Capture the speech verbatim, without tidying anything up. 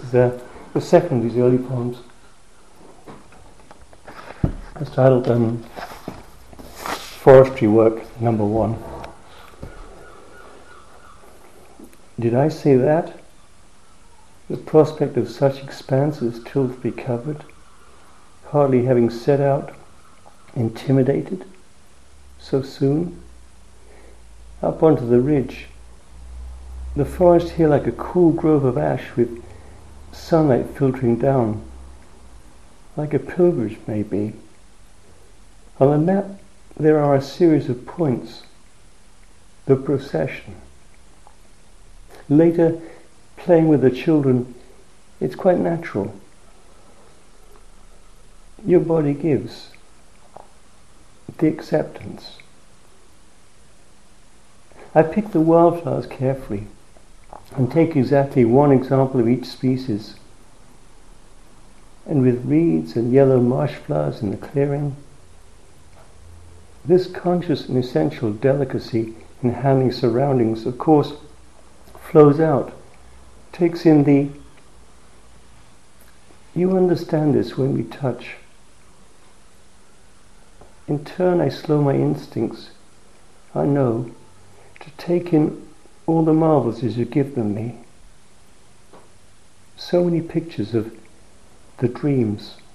is uh, the second of these early poems. It's titled um, Forestry Work, number one. Did I say that? The prospect of such expanses till to be covered, hardly having set out, intimidated, so soon? Up onto the ridge, the forest here like a cool grove of ash with sunlight filtering down, like a pilgrimage maybe. On the map there are a series of points, the procession. Later, playing with the children, it's quite natural. Your body gives the acceptance. I pick the wildflowers carefully and take exactly one example of each species. And with reeds and yellow marsh flowers in the clearing, this conscious and essential delicacy in handling surroundings, of course, flows out, takes in the, you understand this when we touch. In turn, I slow my instincts, I know, to take in all the marvels as you give them me. So many pictures of the dreams,